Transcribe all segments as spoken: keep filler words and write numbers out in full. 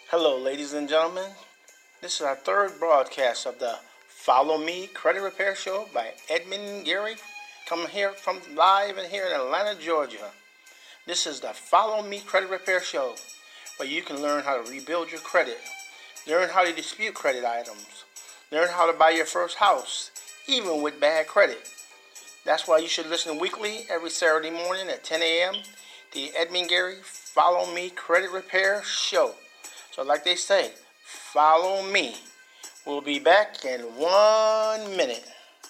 Hello, ladies and gentlemen. This is our third broadcast of the Follow Me Credit Repair Show by Edmund Gary, coming here from live and here in Atlanta, Georgia. This is the Follow Me Credit Repair Show, where you can learn how to rebuild your credit, learn how to dispute credit items, learn how to buy your first house, even with bad credit. That's why you should listen weekly every Saturday morning at ten a.m. the Edmund Gary Follow Me Credit Repair Show. So like they say, follow me. We'll be back in one minute.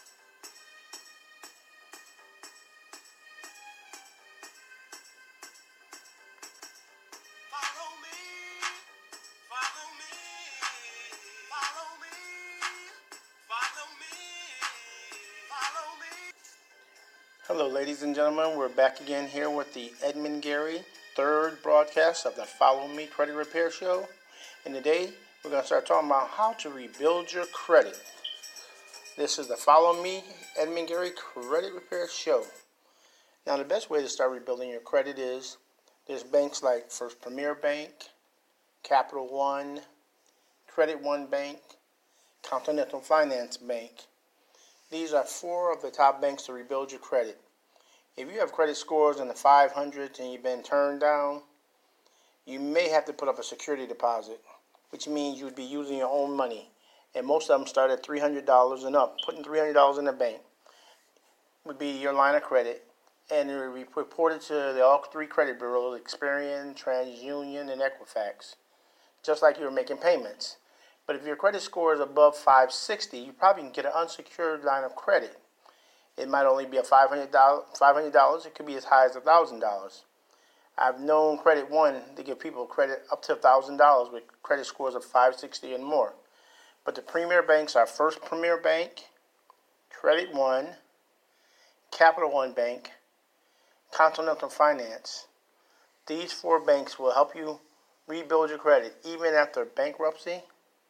Follow me, follow me, follow me, follow me, follow me. Hello, ladies and gentlemen. We're back again here with the Edmund Gary third broadcast of the Follow Me Credit Repair Show. And today we're going to start talking about how to rebuild your credit. This is the Follow Me Edmund Gary Credit Repair Show. Now, the best way to start rebuilding your credit is there's banks like First Premier Bank, Capital One, Credit One Bank, Continental Finance Bank. These are four of the top banks to rebuild your credit. If you have credit scores in the five hundreds and you've been turned down, you may have to put up a security deposit, which means you would be using your own money. And most of them start at three hundred dollars and up. Putting three hundred dollars in the bank would be your line of credit, and it would be reported to the all three credit bureaus, Experian, TransUnion, and Equifax, just like you were making payments. But if your credit score is above five sixty, you probably can get an unsecured line of credit. It might only be a five hundred dollars. five hundred dollars. It could be as high as one thousand dollars. I've known Credit One to give people credit up to one thousand dollars with credit scores of five sixty and more. But the premier banks are First Premier Bank, Credit One, Capital One Bank, Continental Finance. These four banks will help you rebuild your credit even after bankruptcy,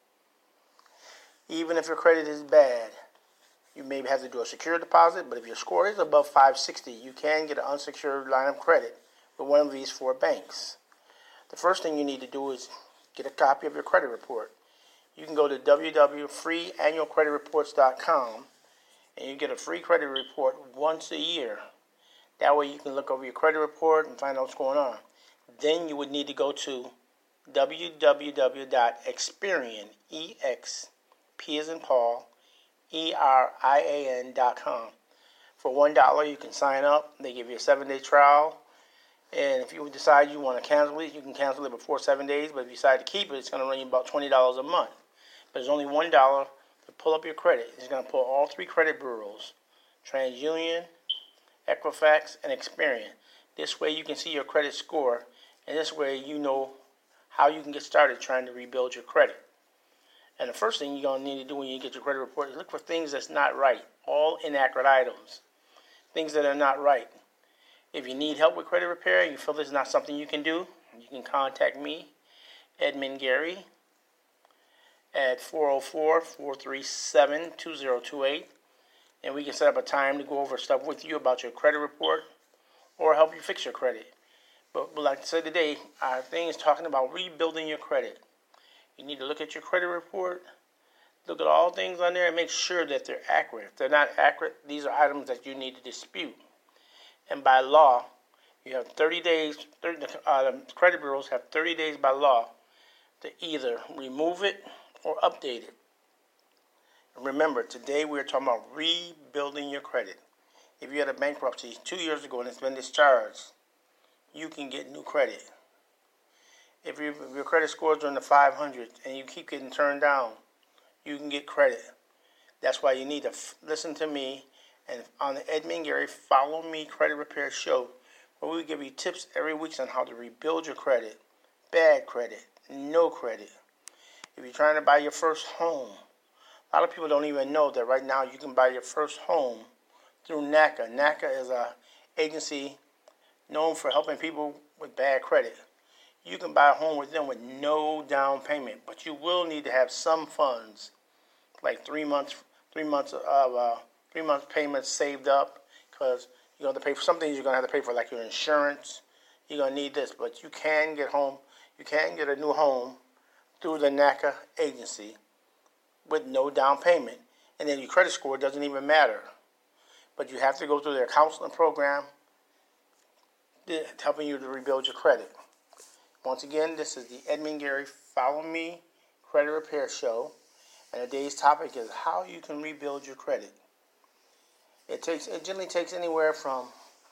even if your credit is bad. You may have to do a secure deposit, but if your score is above five sixty, you can get an unsecured line of credit with one of these four banks. The first thing you need to do is get a copy of your credit report. You can go to w w w dot free annual credit reports dot com and you get a free credit report once a year. That way you can look over your credit report and find out what's going on. Then you would need to go to w w w dot experian, E X P as in Paul, E R I A N dot com. For one dollar, you can sign up. They give you a seven-day trial. And if you decide you want to cancel it, you can cancel it before seven days. But if you decide to keep it, it's going to run you about twenty dollars a month. But it's only one dollar to pull up your credit. It's going to pull all three credit bureaus, TransUnion, Equifax, and Experian. This way you can see your credit score. And this way you know how you can get started trying to rebuild your credit. And the first thing you're going to need to do when you get your credit report is look for things that's not right. All inaccurate items. Things that are not right. If you need help with credit repair and you feel this is not something you can do, you can contact me, Edmund Gary, at four oh four, four three seven, two oh two eight. And we can set up a time to go over stuff with you about your credit report or help you fix your credit. But, but like I said today, our thing is talking about rebuilding your credit. You need to look at your credit report, look at all things on there, and make sure that they're accurate. If they're not accurate, these are items that you need to dispute. And by law, you have thirty days, thirty, uh, the credit bureaus have thirty days by law to either remove it or update it. And remember, today we're talking about rebuilding your credit. If you had a bankruptcy two years ago and it's been discharged, you can get new credit. If, you, if your credit scores are in the five hundreds and you keep getting turned down, you can get credit. That's why you need to f- listen to me and on the Edmund Gary Follow Me Credit Repair Show, where we give you tips every week on how to rebuild your credit, bad credit, no credit. If you're trying to buy your first home, a lot of people don't even know that right now you can buy your first home through NACA. NACA is a agency known for helping people with bad credit. You can buy a home with them with no down payment, but you will need to have some funds, like three months, three months of uh, three months payments saved up, because you're going to pay for some things. You're going to have to pay for, like your insurance. You're going to need this, but you can get home. You can get a new home through the NACA agency with no down payment. And then your credit score doesn't even matter. But you have to go through their counseling program helping you to rebuild your credit. Once again, this is the Edmund Gary Follow Me Credit Repair Show. And today's topic is how you can rebuild your credit. It takes it generally takes anywhere from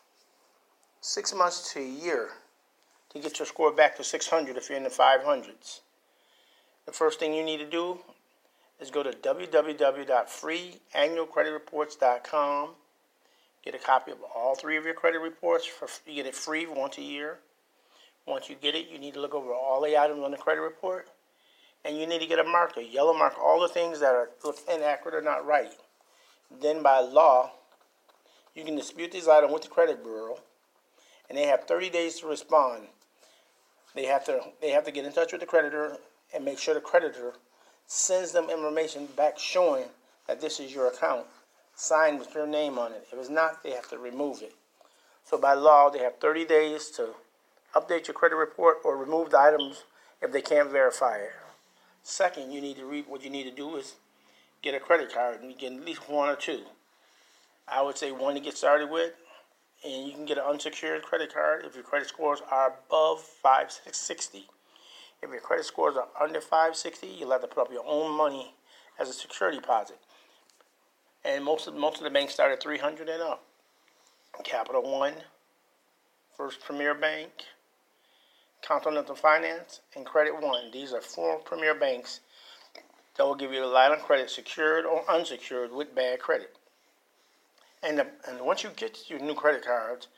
six months to a year to get your score back to six hundred if you're in the five hundreds. The first thing you need to do is go to w w w dot free annual credit reports dot com. Get a copy of all three of your credit reports. For, you get it free once a year. Once you get it, you need to look over all the items on the credit report. And you need to get a marker, yellow mark, all the things that are look inaccurate or not right. Then by law, you can dispute these items with the credit bureau, and they have thirty days to respond. They have to they have to get in touch with the creditor and make sure the creditor sends them information back showing that this is your account, signed with your name on it. If it's not, they have to remove it. So by law, they have thirty days to update your credit report or remove the items if they can't verify it. Second, you need to read what you need to do is get a credit card, and you get at least one or two. I would say one to get started with, and you can get an unsecured credit card if your credit scores are above five sixty. If your credit scores are under five sixty, you'll have to put up your own money as a security deposit. And most of most of the banks start at three hundred and up. Capital One, First Premier Bank, Continental Finance, and Credit One. These are four premier banks that will give you a line of credit, secured or unsecured, with bad credit. And the, and once you get your new credit cards,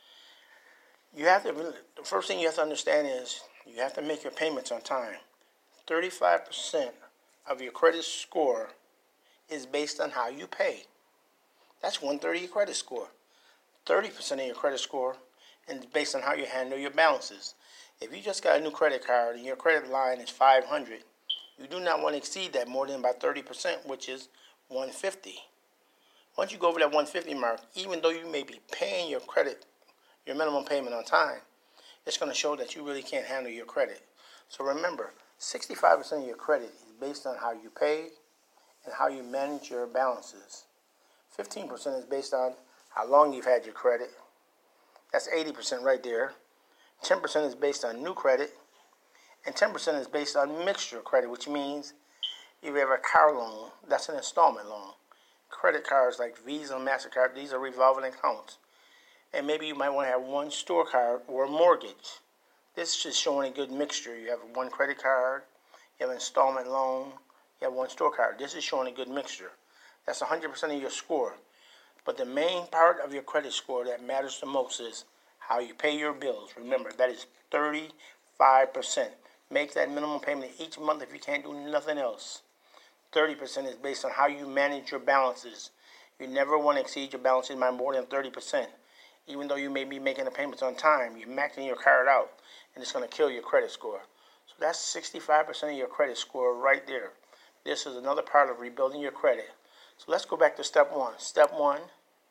you have to. The first thing you have to understand is you have to make your payments on time. thirty-five percent of your credit score is based on how you pay. That's one thirty of your credit score. thirty percent of your credit score is based on how you handle your balances. If you just got a new credit card and your credit line is five hundred, you do not want to exceed that more than about thirty percent, which is one fifty. Once you go over that one fifty mark, even though you may be paying your credit, your minimum payment on time, it's going to show that you really can't handle your credit. So remember, sixty-five percent of your credit is based on how you pay and how you manage your balances. fifteen percent is based on how long you've had your credit. That's eighty percent right there. ten percent is based on new credit. And ten percent is based on mixture credit, which means if you have a car loan, that's an installment loan. Credit cards like Visa and MasterCard, these are revolving accounts. And maybe you might want to have one store card or a mortgage. This is just showing a good mixture. You have one credit card, you have an installment loan, you have one store card. This is showing a good mixture. That's one hundred percent of your score. But the main part of your credit score that matters the most is how you pay your bills. Remember, that is thirty-five percent. Make that minimum payment each month if you can't do nothing else. thirty percent is based on how you manage your balances. You never want to exceed your balances by more than thirty percent. Even though you may be making the payments on time, you're maxing your card out, and it's going to kill your credit score. So that's sixty-five percent of your credit score right there. This is another part of rebuilding your credit. So let's go back to step one. Step one,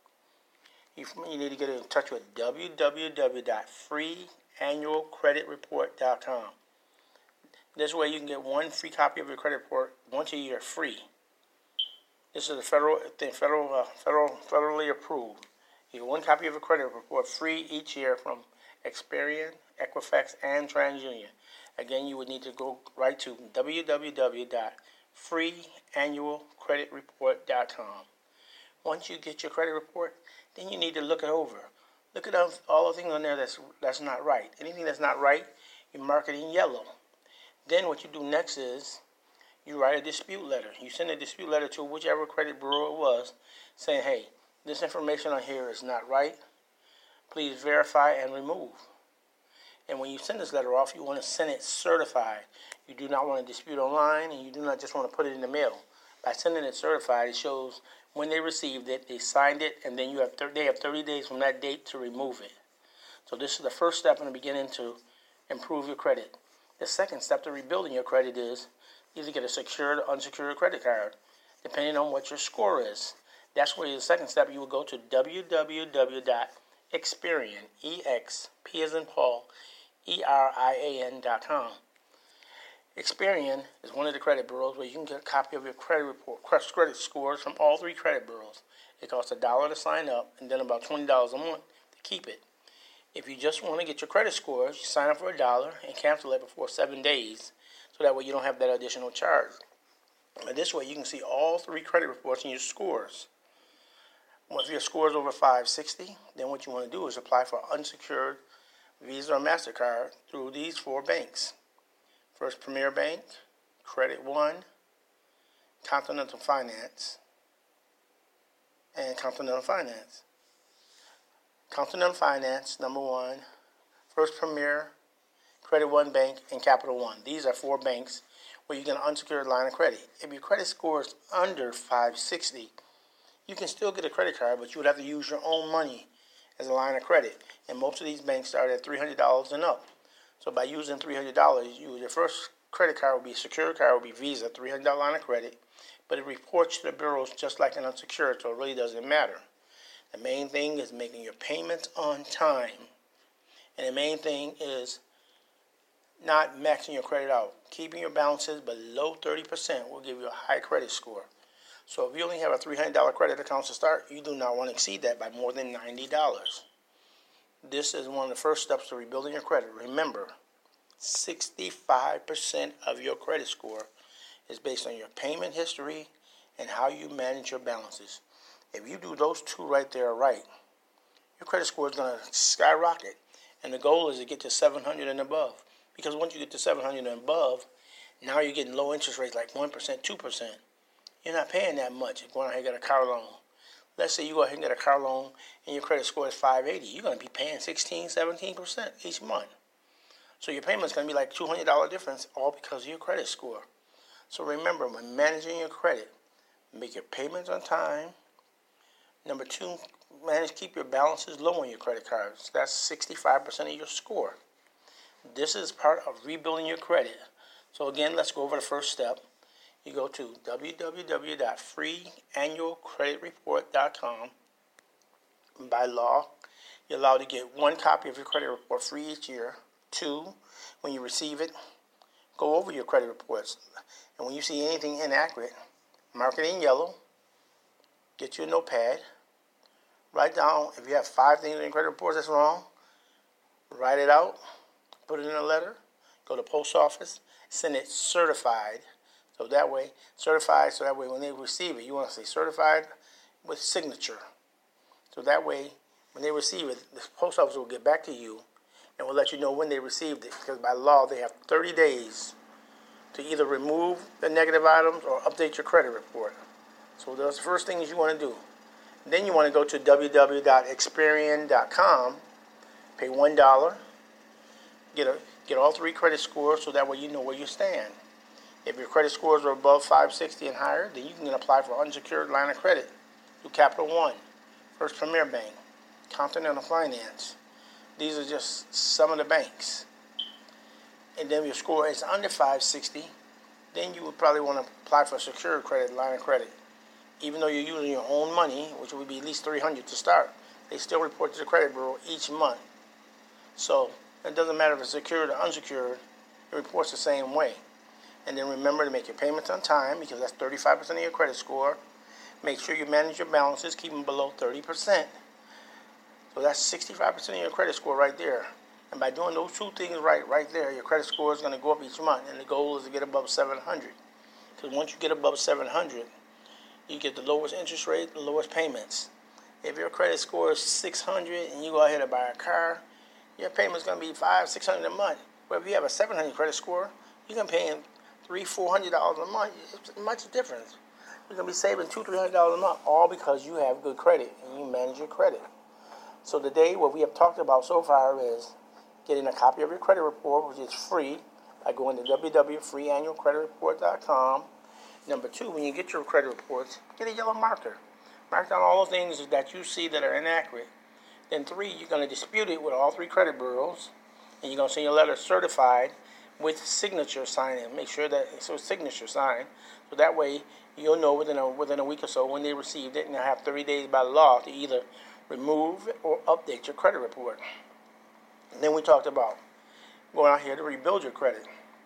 you, you need to get in touch with w w w dot free annual credit report dot com. This way you can get one free copy of your credit report once a year free. This is a federal, federal, uh, federal, federally approved. You get one copy of your credit report free each year from Experian, Equifax, and TransUnion. Again, you would need to go right to w w w dot free annual credit report dot com. Once you get your credit report, then you need to look it over. Look at all the things on there that's that's not right. Anything that's not right, you mark it in yellow. Then what you do next is you write a dispute letter. You send a dispute letter to whichever credit bureau it was, saying, hey, this information on here is not right. Please verify and remove. And when you send this letter off, you want to send it certified. You do not want to dispute online, and you do not just want to put it in the mail. By sending it certified, it shows when they received it, they signed it, and then you have thir- they have thirty days from that date to remove it. So this is the first step in the beginning to improve your credit. The second step to rebuilding your credit is either get a secured or unsecured credit card, depending on what your score is. That's where the second step, you will go to w w w dot experian, E X P as in Paul, E R I A N dot com. Experian is one of the credit bureaus where you can get a copy of your credit report, credit scores from all three credit bureaus. It costs a dollar to sign up and then about twenty dollars a month to keep it. If you just want to get your credit scores, you sign up for a dollar and cancel it before seven days, so that way you don't have that additional charge. And this way you can see all three credit reports and your scores. Once your score is over five sixty, then what you want to do is apply for unsecured Visa or MasterCard through these four banks. First Premier Bank, Credit One, Continental Finance, and Continental Finance. Continental Finance, number one, First Premier, Credit One Bank, and Capital One. These are four banks where you get an unsecured line of credit. If your credit score is under five sixty, you can still get a credit card, but you would have to use your own money as a line of credit. And most of these banks start at three hundred dollars and up. So by using three hundred dollars, you, your first credit card will be a secured card, will be Visa, three hundred dollars line of credit, but it reports to the bureaus just like an unsecured, so it really doesn't matter. The main thing is making your payments on time. And the main thing is not maxing your credit out. Keeping your balances below thirty percent will give you a high credit score. So if you only have a three hundred dollars credit account to start, you do not want to exceed that by more than ninety dollars. This is one of the first steps to rebuilding your credit. Remember, sixty-five percent of your credit score is based on your payment history and how you manage your balances. If you do those two right there right, your credit score is going to skyrocket. And the goal is to get to seven hundred and above. Because once you get to seven hundred and above, now you're getting low interest rates like one percent, two percent. You're not paying that much if you go ahead and get a car loan. Let's say you go ahead and get a car loan and your credit score is five eighty. You're going to be paying sixteen, seventeen percent each month. So your payment's going to be like two hundred dollars difference, all because of your credit score. So remember, when managing your credit, make your payments on time. Number two, manage keep your balances low on your credit cards. That's sixty-five percent of your score. This is part of rebuilding your credit. So again, let's go over the first step. You go to w w w dot free annual credit report dot com. By law, you're allowed to get one copy of your credit report free each year. Two, when you receive it, go over your credit reports. And when you see anything inaccurate, mark it in yellow. Get you a notepad. Write down, if you have five things in your credit reports that's wrong, write it out, put it in a letter, go to the post office, send it certified. So that way, certified, so that way when they receive it, you want to say certified with signature. So that way, when they receive it, the post office will get back to you and will let you know when they received it. Because by law, they have thirty days to either remove the negative items or update your credit report. So those are the first things you want to do. Then you want to go to w w w dot experian dot com, pay one dollar, get a, get all three credit scores so that way you know where you stand. If your credit scores are above five sixty and higher, then you can apply for unsecured line of credit through Capital One, First Premier Bank, Continental Finance. These are just some of the banks. And then if your score is under five sixty, then you would probably want to apply for a secured credit line of credit. Even though you're using your own money, which would be at least three hundred dollars to start, they still report to the credit bureau each month. So it doesn't matter if it's secured or unsecured, it reports the same way. And then remember to make your payments on time, because that's thirty-five percent of your credit score. Make sure you manage your balances, keep them below thirty percent. So that's sixty-five percent of your credit score right there. And by doing those two things right, right there, your credit score is going to go up each month. And the goal is to get above seven hundred. Because once you get above seven hundred, you get the lowest interest rate, the lowest payments. If your credit score is six hundred and you go ahead and buy a car, your payment's going to be five, six hundred a month. But if you have a seven hundred credit score, you're going to pay three, four hundred dollars a month. It's much difference. You're going to be saving two, three hundred dollars a month, all because you have good credit and you manage your credit. So today, what we have talked about so far is getting a copy of your credit report, which is free, by going to w w w dot free annual credit report dot com. Number two, when you get your credit reports, get a yellow marker. Mark down all the things that you see that are inaccurate. Then three, you're going to dispute it with all three credit bureaus, and you're going to send your letter certified with signature signed in. Make sure that it's a signature signed, so that way you'll know within a within a week or so when they received it, and they'll have thirty days by law to either remove or update your credit report. And then we talked about going out here to rebuild your credit.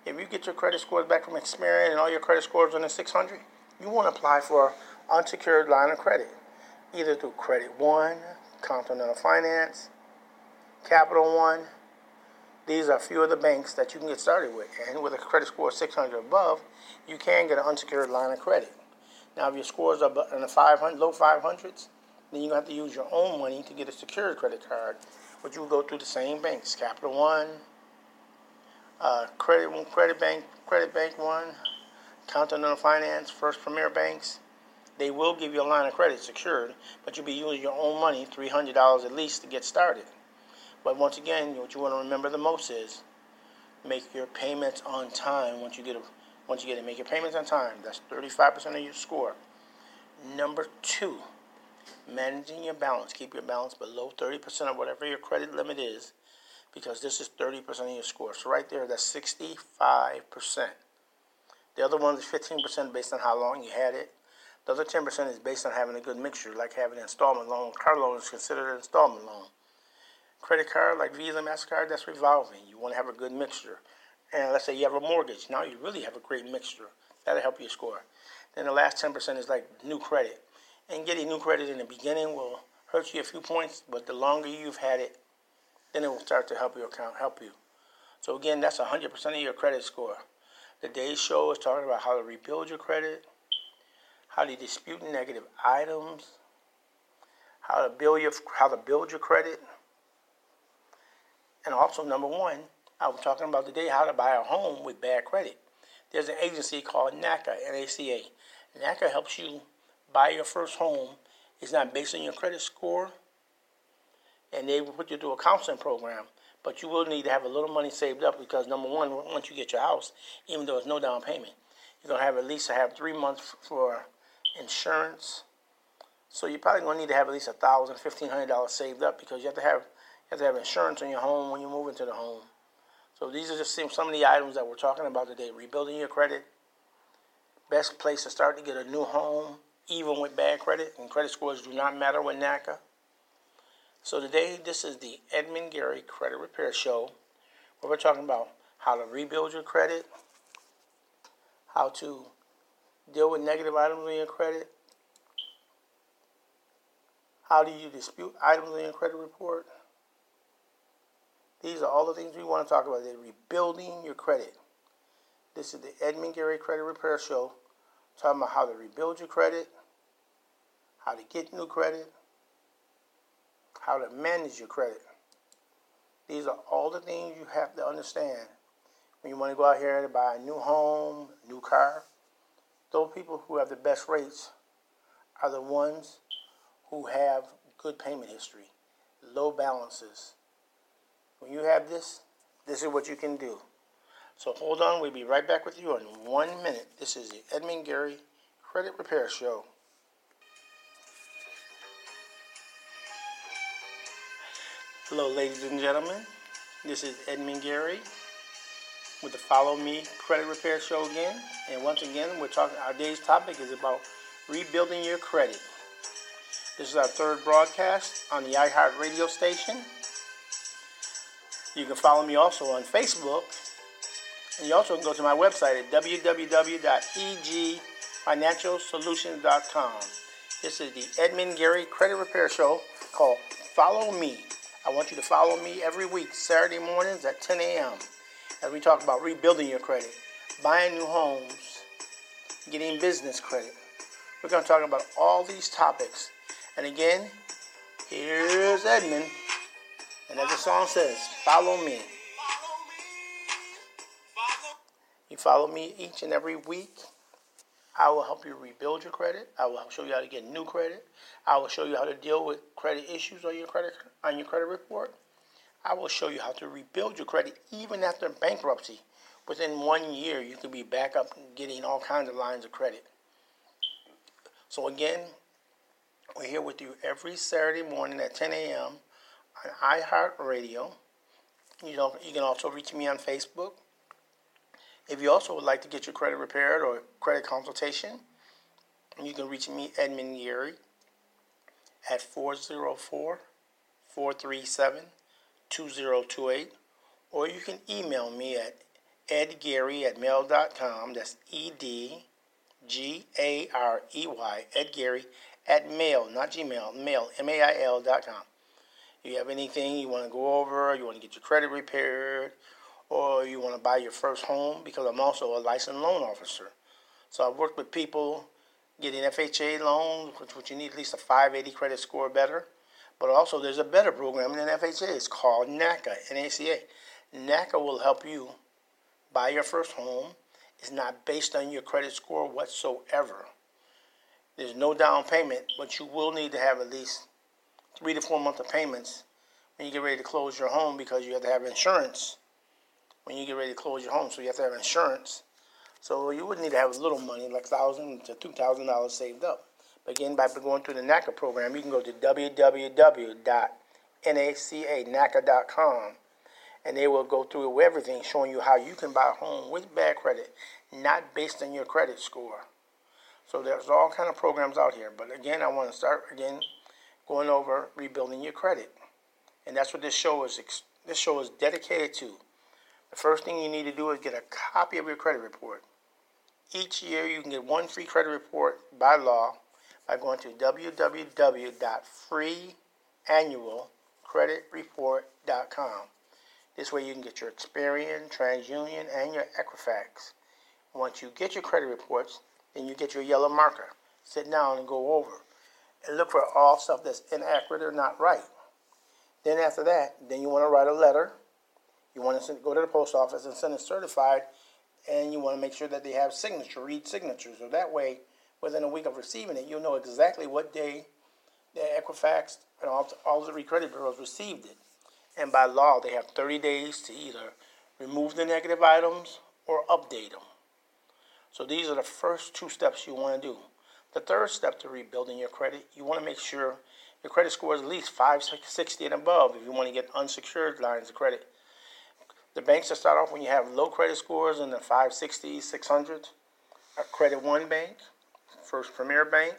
If you get your credit scores back from Experian and all your credit scores are in the six hundred, you want to apply for unsecured line of credit, either through Credit One, Continental Finance, Capital One. These are a few of the banks that you can get started with. And with a credit score of six hundred or above, you can get an unsecured line of credit. Now, if your scores are in the five hundred, low five hundreds, then you have to use your own money to get a secured credit card, which you will go through the same banks, Capital One, uh, Credit One, Credit Bank, Credit Bank One, Continental Finance, First Premier Banks. They will give you a line of credit secured, but you'll be using your own money, three hundred dollars at least, to get started. But once again, what you want to remember the most is make your payments on time. Once you get a, once you get it, make your payments on time. That's thirty-five percent of your score. Number two, managing your balance. Keep your balance below thirty percent of whatever your credit limit is, because this is thirty percent of your score. So right there, that's sixty-five percent. The other one is fifteen percent based on how long you had it. The other ten percent is based on having a good mixture, like having an installment loan. Car loan is considered an installment loan. Credit card, like Visa, MasterCard, that's revolving. You want to have a good mixture. And let's say you have a mortgage. Now you really have a great mixture. That'll help you score. Then the last ten percent is like new credit. And getting new credit in the beginning will hurt you a few points, but the longer you've had it, then it will start to help your account, help you. So again, that's one hundred percent of your credit score. Today's show is talking about how to rebuild your credit, how to dispute negative items, how to build your how to build your credit, and also number one, I was talking about today how to buy a home with bad credit. There's an agency called NACA, N A C A. NACA helps you buy your first home. It's not based on your credit score, and they will put you through a counseling program. But you will need to have a little money saved up because, number one, once you get your house, even though it's no down payment, you're going to have at least to have three months for insurance. So you're probably going to need to have at least one thousand dollars, fifteen hundred dollars saved up because you have to have you have to have insurance on your home when you move into the home. So these are just some of the items that we're talking about today. Rebuilding your credit. Best place to start to get a new home, even with bad credit. And credit scores do not matter with NACA. So today, this is the Edmund Gary Credit Repair Show, where we're talking about how to rebuild your credit, how to deal with negative items in your credit, how do you dispute items in your credit report. These are all the things we want to talk about today. Rebuilding your credit. This is the Edmund Gary Credit Repair Show, talking about how to rebuild your credit, how to get new credit, how to manage your credit. These are all the things you have to understand when you want to go out here and buy a new home, new car. Those people who have the best rates are the ones who have good payment history, low balances. When you have this, this is what you can do. So hold on, we'll be right back with you in one minute. This is the Edmund Gary Credit Repair Show. Hello, ladies and gentlemen. This is Edmund Gary with the Follow Me Credit Repair Show again. And once again, we're talking. Our day's topic is about rebuilding your credit. This is our third broadcast on the iHeart radio station. You can follow me also on Facebook, and you also can go to my website at w w w dot e g financial solutions dot com. This is the Edmund Gary Credit Repair Show called Follow Me. I want you to follow me every week, Saturday mornings at ten a.m. as we talk about rebuilding your credit, buying new homes, getting business credit. We're going to talk about all these topics. And again, here's Edmund. And as the song says, follow me. You follow me each and every week. I will help you rebuild your credit. I will show you how to get new credit. I will show you how to deal with credit issues on your credit on your credit report. I will show you how to rebuild your credit even after bankruptcy. Within one year, you can be back up and getting all kinds of lines of credit. So again, we're here with you every Saturday morning at ten a.m. on iHeartRadio. You know, you can also reach me on Facebook. If you also would like to get your credit repaired or credit consultation, you can reach me, Edmund Gary, at four oh four, four three seven, two oh two eight, or you can email me at edgarey at mail dot com. That's E D G A R E Y, Edgarey at mail, not Gmail, mail, M A I L dot com. If you have anything you want to go over, you want to get your credit repaired, or you want to buy your first home, because I'm also a licensed loan officer. So I've worked with people getting F H A loans, which, which you need at least a five eighty credit score or better. But also there's a better program than F H A. It's called NACA, N A C A. NACA will help you buy your first home. It's not based on your credit score whatsoever. There's no down payment, but you will need to have at least three to four months of payments when you get ready to close your home, because you have to have insurance when you get ready to close your home. So you have to have insurance. So you would need to have a little money, like one thousand dollars to two thousand dollars saved up. But again, by going through the NACA program, you can go to w w w dot naca dot com, and they will go through everything, showing you how you can buy a home with bad credit, not based on your credit score. So there's all kind of programs out here. But again, I want to start again going over rebuilding your credit, and that's what this show is. This show is dedicated to. The first thing you need to do is get a copy of your credit report. Each year, you can get one free credit report by law by going to w w w dot free annual credit report dot com. This way you can get your Experian, TransUnion, and your Equifax. Once you get your credit reports, then you get your yellow marker. Sit down and go over and look for all stuff that's inaccurate or not right. Then after that, then you want to write a letter. You want to send, go to the post office and send it certified, and you want to make sure that they have signature, read signatures. So that way, within a week of receiving it, you'll know exactly what day the Equifax and all, all the credit bureaus received it. And by law, they have thirty days to either remove the negative items or update them. So these are the first two steps you want to do. The third step to rebuilding your credit, you want to make sure your credit score is at least five sixty and above if you want to get unsecured lines of credit. The banks that start off when you have low credit scores in the five sixty, six hundred are Credit One Bank, First Premier Bank,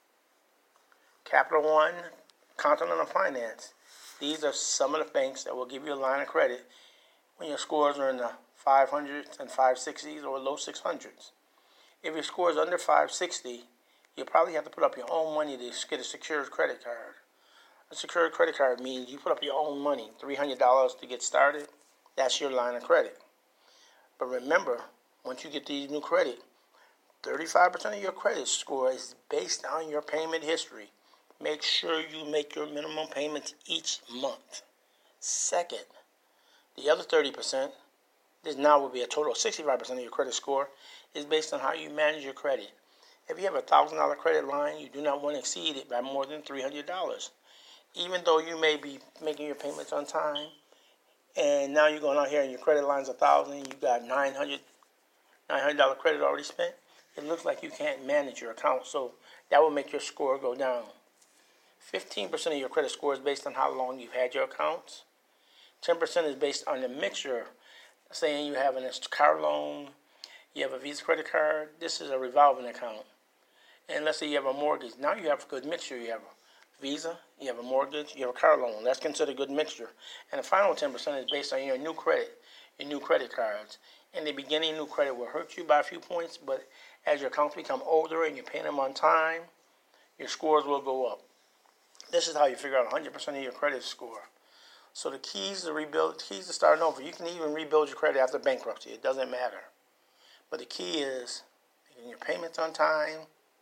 Capital One, Continental Finance. These are some of the banks that will give you a line of credit when your scores are in the five hundreds and five sixties or low six hundreds. If your score is under five sixty, you'll probably have to put up your own money to get a secured credit card. A secured credit card means you put up your own money, three hundred dollars to get started. That's your line of credit. But remember, once you get these new credit, thirty-five percent of your credit score is based on your payment history. Make sure you make your minimum payments each month. Second, the other thirty percent, this now will be a total of sixty-five percent of your credit score, is based on how you manage your credit. If you have a one thousand dollars credit line, you do not want to exceed it by more than three hundred dollars. Even though you may be making your payments on time, and now you're going out here and your credit line's one thousand dollars, you got nine hundred dollars credit already spent, it looks like you can't manage your account, so that will make your score go down. fifteen percent of your credit score is based on how long you've had your accounts. ten percent is based on the mixture, saying you have a car loan, you have a Visa credit card. This is a revolving account. And let's say you have a mortgage. Now you have a good mixture. You have a Visa, you have a mortgage, you have a car loan. That's considered a good mixture. And the final ten percent is based on your new credit, your new credit cards. In the beginning, new credit will hurt you by a few points, but as your accounts become older and you're paying them on time, your scores will go up. This is how you figure out one hundred percent of your credit score. So the keys to rebuild, keys to starting over, you can even rebuild your credit after bankruptcy. It doesn't matter. But the key is making your payments on time,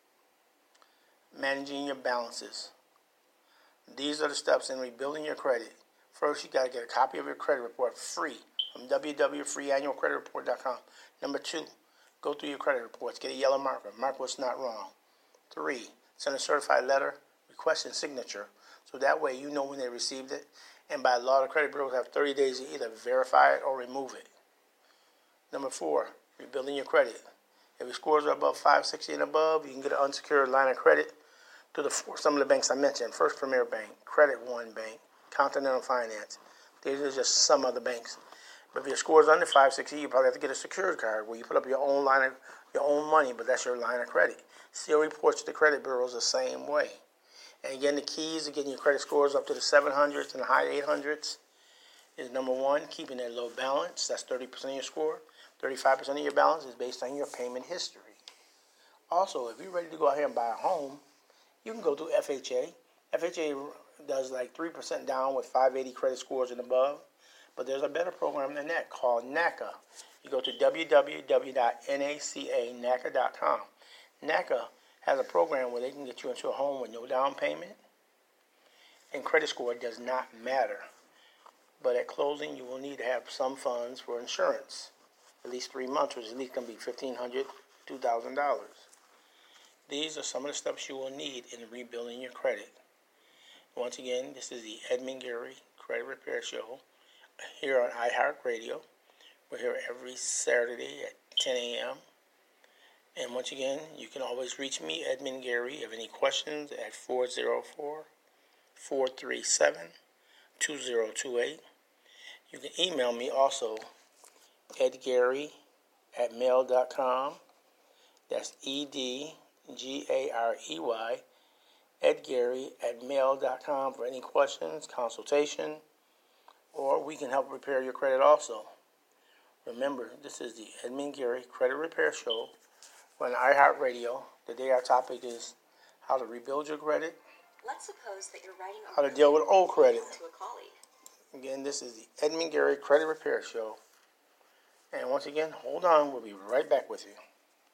managing your balances. These are the steps in rebuilding your credit. First, you got to get a copy of your credit report free from w w w dot free annual credit report dot com. Number two, go through your credit reports. Get a yellow marker. Mark what's not wrong. Three, send a certified letter requesting signature. So that way you know when they received it. And by law, the credit bureaus have thirty days to either verify it or remove it. Number four, rebuilding your credit. If your scores are above five sixty and above, you can get an unsecured line of credit to the four, some of the banks I mentioned. First Premier Bank, Credit One Bank, Continental Finance. These are just some other banks. But if your score is under five sixty, you probably have to get a secured card where you put up your own line of your own money, but that's your line of credit. Still reports to the credit bureaus the same way. And again, the keys to getting your credit scores up to the seven hundreds and the high eight hundreds is number one, keeping a low balance. That's thirty percent of your score. thirty-five percent of your balance is based on your payment history. Also, if you're ready to go out here and buy a home, you can go to F H A. F H A does like three percent down with five eighty credit scores and above. But there's a better program than that called NACA. You go to w w w dot naca dot com. NACA has a program where they can get you into a home with no down payment, and credit score does not matter. But at closing, you will need to have some funds for insurance, at least three months, which is at least going to be fifteen hundred dollars, two thousand dollars. These are some of the steps you will need in rebuilding your credit. Once again, this is the Edmund Gary Credit Repair Show here on iHeartRadio. We're here every Saturday at ten a.m. And once again, you can always reach me, Edmund Gary, if you have any questions at four oh four, four three seven, two oh two eight. You can email me also, edgary at mail dot com. That's E D G A R E Y, edgary at mail dot com for any questions, consultation, or we can help repair your credit also. Remember, this is the Edmund Gary Credit Repair Show on iHeartRadio. Today our topic is how to rebuild your credit, Let's suppose that you're writing a how to deal with old credit. to a colleague. Again, this is the Edmund Gary Credit Repair Show. And once again, hold on, we'll be right back with you.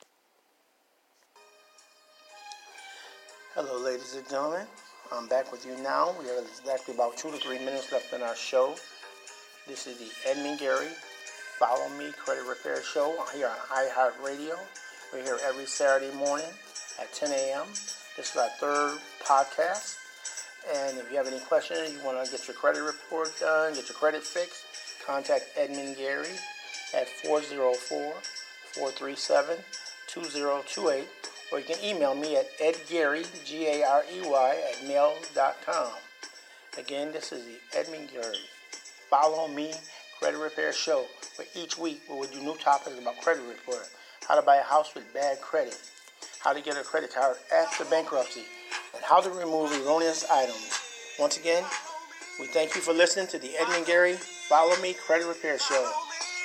Hello, ladies and gentlemen. I'm back with you now. We have exactly about two to three minutes left in our show. This is the Edmund Gary Follow Me Credit Repair Show here on iHeartRadio. We're here every Saturday morning at ten a.m. This is our third podcast. And if you have any questions, you want to get your credit report done, get your credit fixed, contact Edmund Gary at four oh four, four three seven, two oh two eight. Or you can email me at edgary, G A R E Y, at mail dot com. Again, this is the Edmund Gary Follow Me Credit Repair Show, where each week we will do new topics about credit report, how to buy a house with bad credit, how to get a credit card after bankruptcy, and how to remove erroneous items. Once again, we thank you for listening to the Edmund Gary Follow Me Credit Repair Show. Follow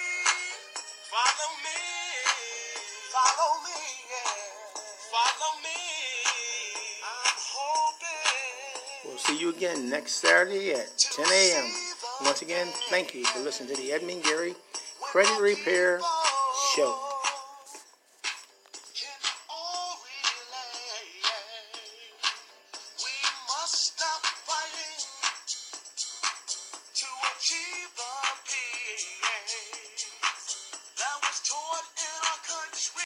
me, follow me, yeah. Follow me. I'm hoping. We'll see you again next Saturday at ten a.m. Once again, thank you for listening to the Edmund Gary Credit Repair Show.